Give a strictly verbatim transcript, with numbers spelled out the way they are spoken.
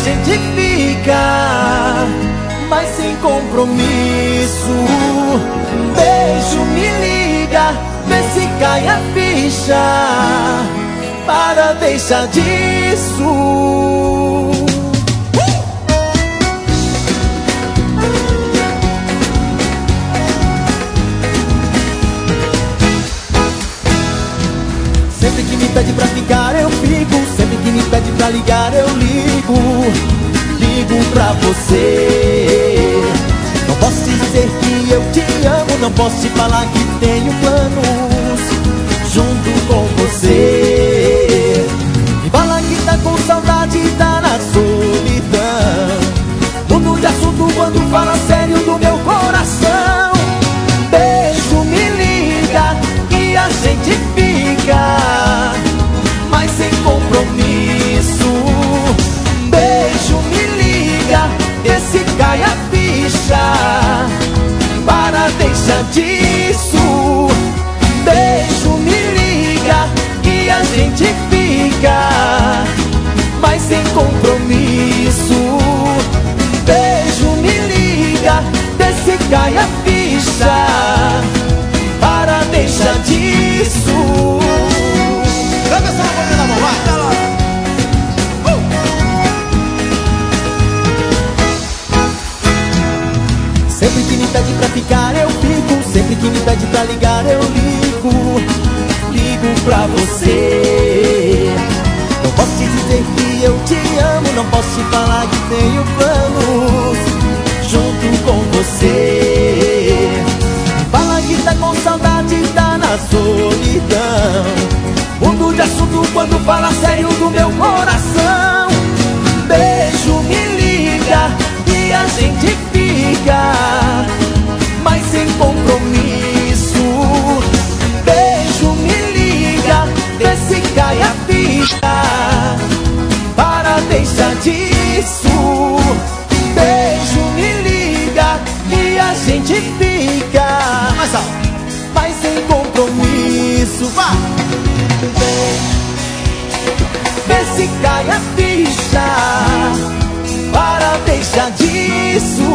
gente fica, mas sem compromisso. Beijo, me liga, vê se cai a ficha, para deixar disso. Sempre que me pede pra ficar eu fico, sempre que me pede pra ligar eu ligo. Ligo pra você. Não posso dizer que eu te amo, não posso te falar que tenho planos junto com você. Me fala que tá com saudade, tá na solidão. Mudo de assunto quando fala sério do meu coração. Beijo, me liga, que a gente fica, mas sem compromisso. Beijo, me liga, vê se cai a ficha, para deixar disso. Beijo, me liga, que a gente fica, mas sem compromisso. Beijo, me liga, vê se cai a ficha, para deixar disso. Canta essa bolinha na mão, vai! Uh! Sempre que me pede pra ficar eu fico, sempre que me pede pra ligar eu ligo. Ligo pra você. Não posso te dizer que eu te amo, não posso te falar que tenho planos junto com você. Fala que tá com saudade, tá na solidão. Mudo de assunto quando fala sério do meu coração. Beijo, me liga, e a gente fica, mas sem compromisso. Beijo, me liga, vê se cai a ficha, para deixar disso. Beijo, me liga, e a gente fica, Mais alto. mas sem compromisso. Vá! Vê se cai a ficha, para deixar disso.